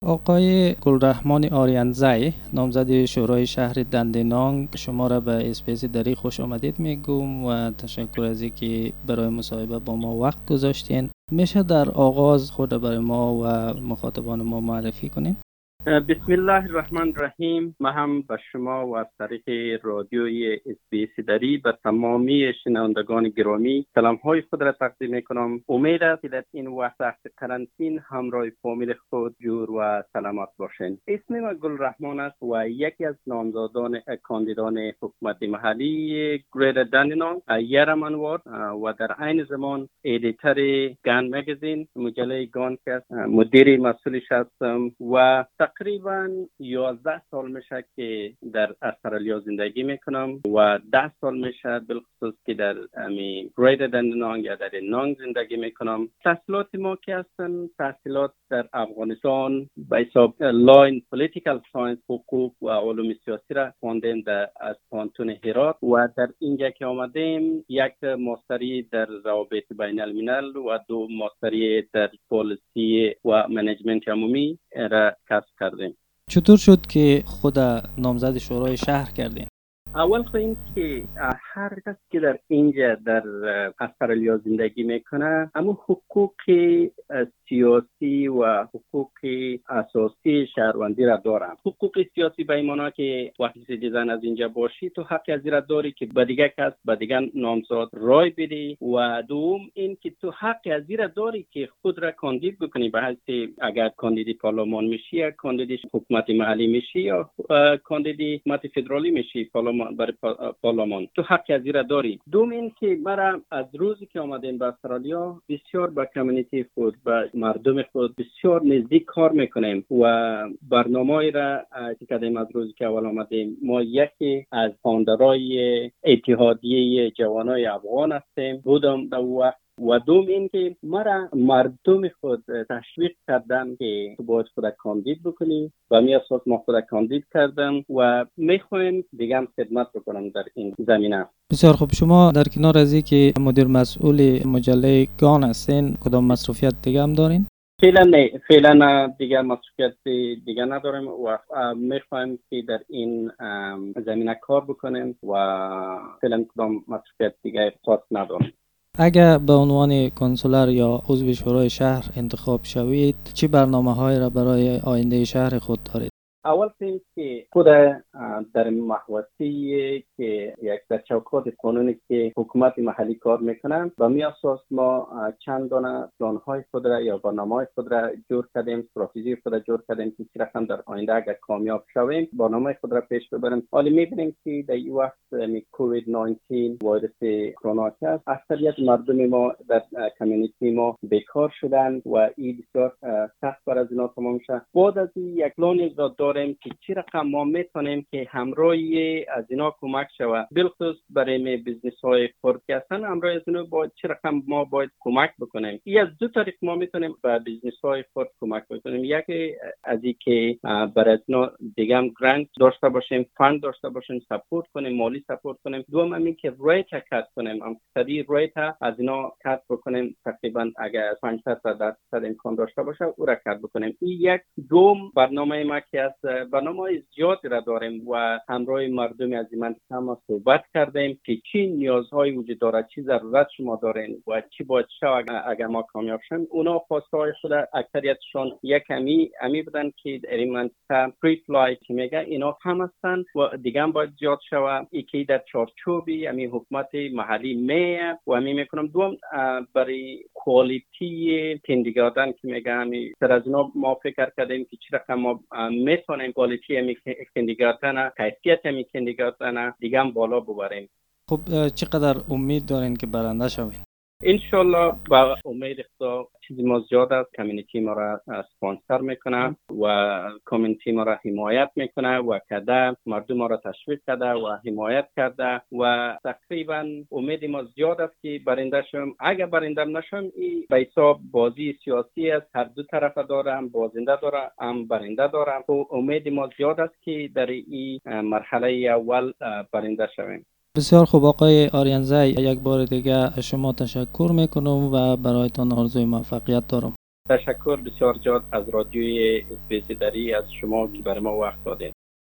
آقای گلرحمان آریانزی، نامزد شورای شهر دندانانگ، شما را به اسپیس دری خوش آمدید میگم و تشکر از اینکه برای مصاحبه با ما وقت گذاشتین. میشه در آغاز خود برای ما و مخاطبان ما معرفی کنین؟ بسم الله الرحمن الرحیم. من هم به شما و از طریق رادیوی اس‌بی‌اس دری به تمامی شنوندگان گرامی سلام های خود را تقدیم میکنم. امید است که در این وقت کرانتین همراه فامیل خود جور و سلامت باشین. اسم من گلرحمان است و یکی از نامزدان کاندیدان حکومت محلی گرید دندانانگ یرمنوار و در عین زمان ادیتور گان مگزین مجله گان که مدیر مسئولش هستم و تقریبا 11 سال میشه که در استرالیا زندگی میکنم و 10 سال میشه بالخصوص که در گرید دندانانگ یا در نانگ زندگی میکنم. تحصیلات ما که هستن تحصیلات در افغانستان به حساب لاین پولیتیکال ساینس، حقوق و علوم سیاسی را خواندیم از پانتون هرات و در اینجا که آمدیم یک ماستری در روابط بین الملل و 2 ماستری در پالیسی و منیجمنت عمومی را کسب کردیم. چطور شد که خود نامزد شورای شهر کردین؟ اول خو این که هر کس که در اینجا در استرالیا زندگی میکنه اما حقوق سیاسی و حقوق اساسی شهروندی را دارن. حقوق سیاسی به ایمانا که وقتی سیتیزن از اینجا باشی تو حق از را داری که به دیگه کس به دیگه نامزد رای بدی و دوم این که تو حق از را داری که خود را کاندید بکنی به حیث اگر کاندید پارلمان میشی یا کاندید حکومت محلی میشی یا کاندید حکومت فدرالی میشی برای پارلمان تو حق از را داری. دوم این که مرا از روزی که آمدیم به استرالیا بسیار با کمیونیتی خود با مردم خود بسیار نزدیک کار میکنیم و برنامه‌ای را کردیم. از روزی که اول آمدیم ما یکی از فاوندرهای اتحادیه جوانای افغان هستیم بودم در وقت و دوم این که مرا مردم خود تشویق کردن که تو باید خود کاندید بکنی و می اساس ما خود کاندید کردم و میخوایم دیگه هم خدمت بکنم در این زمینه. بسیار خوب. شما در کنار از این که مدیر مسئول مجله گان هستین کدام مصروفیت دیگه هم دارین؟ فعلا دیگر مصروفیت دیگر نداریم و میخوایم که در این زمینه کار بکنیم و فعلا کدام مصروفیت دیگر خاص نداریم. اگر به عنوان کنسولر یا عضو شورای شهر انتخاب شوید چه برنامه‌هایی را برای آینده شهر خود دارید؟ اول که خود در محوطه‌ای که یک در چوکات قانونی که حکومت محلی کار میکنن و می اساس ما چند دانه پلان‌های خود را یا برنامه‌های خود را جور کردیم، استراتژی خود را جور کردیم که چه رقم در آینده اگر کامیاب شویم برنامه خود را پیش ببریم. حالا می‌بینیم که در این وقت کووید 19 ویروس کرونا است اکثریت مردم ما در کمیونیتی ما بیکار شدن و این بسیار سخت بر از اینا تمام شد. بعد از یک پلانی داریم که چه رقم ما میتونیم که همراهی از اینا کمک شود بالخصوص برای بیزنس های خرد که هستن همراهی از اینا باید چه رقم ما باید کمک بکنیم. این از 2 طریق ما میتونیم به بیزنس های خرد کمک بکنیم. یکی از این که برای اینا دیگه هم گرانت داشته باشیم، فاند داشته باشیم، سپورت کنیم، مالی سپورت کنیم. دوم همین که ریت کات کنیم، اقتصادی ریت از اینا کات بکنیم. تقریبا اگر 5% امکان داشته باشه او را کات بکنیم. این یک دوم برنامه ما که از برنامه زیادی را داریم و همراه مردم از این منطقه هم صحبت کردیم که چی نیازهایی وجود داره، چی ضرورت شما دارین و چی باید شود اگر ما کامیاب شیم. اونا خواسته های خود اکثریتشون یک کمی بودن که در این منطقه فری فلای که میگه اینا هم هستن و دیگه هم باید زیاد شود. یکی در چارچوبی همین حکومت محلی میه و همین میکنم. دوم برای کوالیتی کندگاردن که میگه همین سر از اینا ما فکر کردیم که چی رقم ما میتونیم کوالیتی همی کندگاردن کیفیت همی کندگاردن دیگه هم بالا ببریم. خب چقدر امید دارین که برنده شوین؟ انشالله با امید خدا چیزی ما زیاد است. کمیونیتی ما را اسپانسر میکنه و کمیونیتی ما را حمایت میکنه و کده مردم ما را تشویق کرده و حمایت کرده و تقریبا امید ما زیاد است که برنده شوم. اگر برنده نشم این به حساب بازی سیاسی است، هر دو طرف داره، هم بازنده داره هم برنده داره. و امید ما زیاد است که در این مرحله اول برنده شویم. بسیار خوب آقای آریانزی، یک بار دیگه شما تشکر میکنم و برایتان آرزوی موفقیت دارم. تشکر بسیار زیاد از رادیوی اسپیس دری از شما که برای ما وقت دادین.